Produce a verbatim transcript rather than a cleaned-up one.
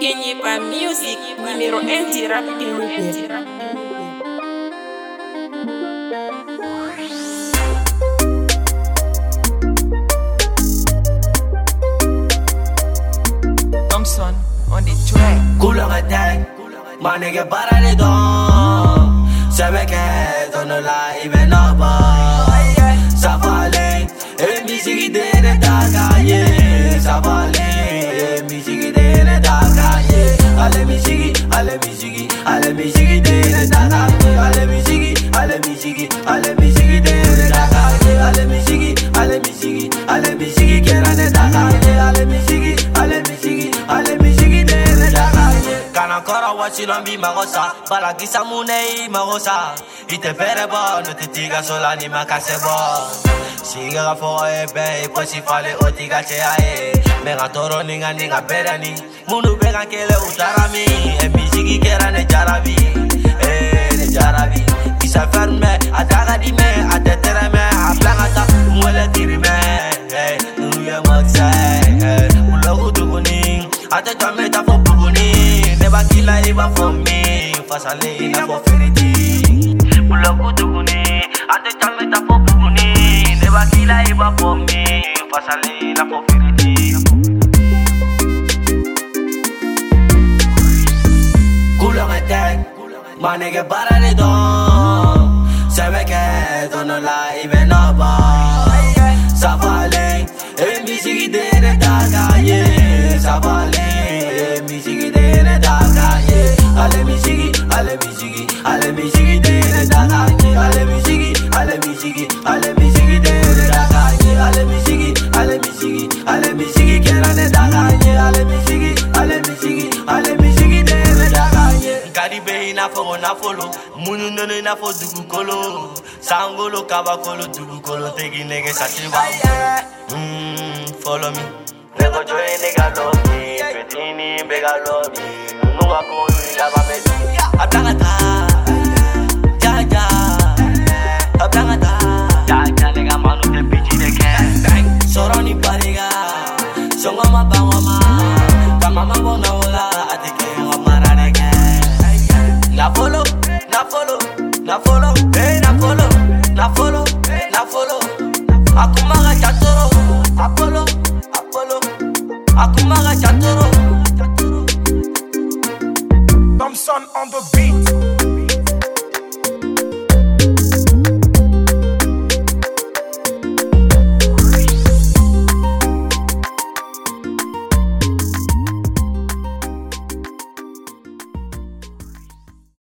Kenyepa Music, numéro un du rap Kenyepa. Thompson on the track. Couleur attack, my nigga para de don. Sabe que tono la ibe no ba. Savale, e mi sigi de de tagaye. Savale, e mi sigi de de tagaye. Ale mi sigi, ale mi sigi, ale mi sigi de de tagaye. Ale mi sigi, ale mi sigi, ale mi sigi de de tagaye. Ale mi sigi, ale mi sigi, ale mi sigi que era de tagaye. Ale mi sigi, ale mi sigi, ale mi sigi de de tagaye. Kana kora wachilon bi magosa, bala kisa munei magosa. Ite pere bo, no te tiga sola ni makase bo. Siga fo e be, po si fale o tiga che ae. Mega toro ninga ninga pere ni. Munu bega kele utarami, e mi sigi kera ne jarabi, eh ne jarabi. Isa ferme, ataga di me, atetere me, aplangata, mwele tiri me, eh nuye makse, eh ulogu tukuni, atetame ta fo buguni, neba kila iba for me, fasale ina fo firiti. Ulogu tukuni, atetame ta fo buguni, neba kila iba for me, fasale ina fo firiti. My nigga para de don. Sabe que tono la ibe no ba. Savale, e mi sigi de de tagaye. Savale, e mi sigi de de tagaye. Ale mi sigi, ale mi sigi, ale mi sigi de de tagaye. Ale mi sigi, ale mi sigi, ale mi sigi de de tagaye. Ale mi sigi, ale mi sigi, ale mi sigi que era de tagaye. Ale mi sigi, ale mi sigi, ale mi sigi de de tagaye. Caribe ina fo na folo, munu nono ina fo dugu kolo, sangolo kaba kolo dugu kolo tegi nege sativa. Mmm, follow me. Nego joy nega love me, petini bega love me, nunga ko ila ba me. Ablangata, ja ja, ablangata, ja ja nega manu te pichi de ke. Soroni pariga, songa ma bango ma, kama ma bona ola atike ngomara nege. Na follow, na follow, na follow, hey na follow, na follow, na follow. Akumaga chatoro, Apollo, Apollo. Akumaga chatoro. Thompson on the beat.